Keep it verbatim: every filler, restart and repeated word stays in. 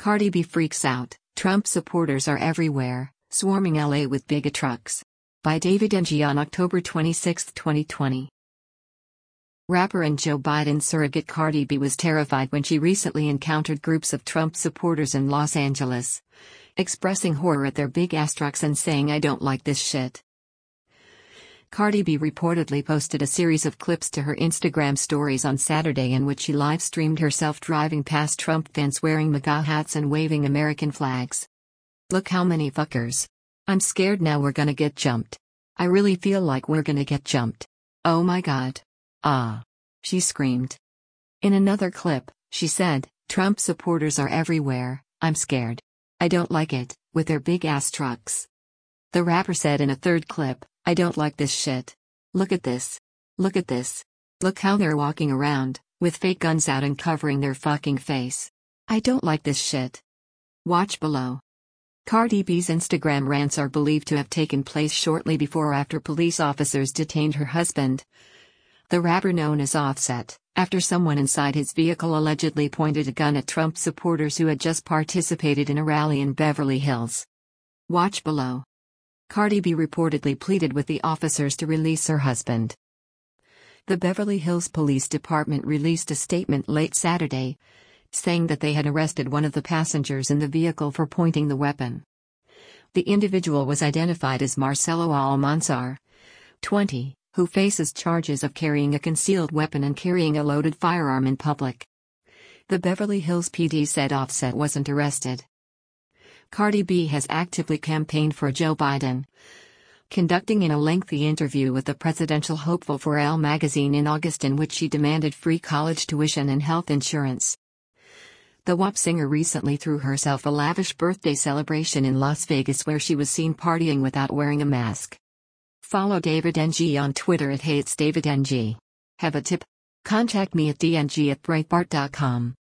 Cardi B freaks out, Trump supporters are everywhere, swarming L A with big trucks. By David Ng on October twenty-sixth, twenty twenty. Rapper and Joe Biden surrogate Cardi B was terrified when she recently encountered groups of Trump supporters in Los Angeles, expressing horror at their big-ass trucks and saying, "I don't like this shit." Cardi B reportedly posted a series of clips to her Instagram stories on Saturday in which she live-streamed herself driving past Trump fans wearing MAGA hats and waving American flags. "Look how many fuckers. I'm scared now we're gonna get jumped. I really feel like we're gonna get jumped. Oh my god. Ah." She screamed. In another clip, she said, "Trump supporters are everywhere, I'm scared. I don't like it, with their big-ass trucks." The rapper said in a third clip, "I don't like this shit. Look at this. Look at this. Look how they're walking around, with fake guns out and covering their fucking face. I don't like this shit." Watch below. Cardi B's Instagram rants are believed to have taken place shortly before or after police officers detained her husband, the rapper known as Offset, after someone inside his vehicle allegedly pointed a gun at Trump supporters who had just participated in a rally in Beverly Hills. Watch below. Cardi B reportedly pleaded with the officers to release her husband. The Beverly Hills Police Department released a statement late Saturday, saying that they had arrested one of the passengers in the vehicle for pointing the weapon. The individual was identified as Marcelo Almanzar, twenty, who faces charges of carrying a concealed weapon and carrying a loaded firearm in public. The Beverly Hills P D said Offset wasn't arrested. Cardi B has actively campaigned for Joe Biden, conducting in a lengthy interview with the presidential hopeful for Elle magazine in August in which she demanded free college tuition and health insurance. The W A P singer recently threw herself a lavish birthday celebration in Las Vegas where she was seen partying without wearing a mask. Follow David Ng on Twitter at Hey It's David Ng. Have a tip? Contact me at d n g at breitbart dot com.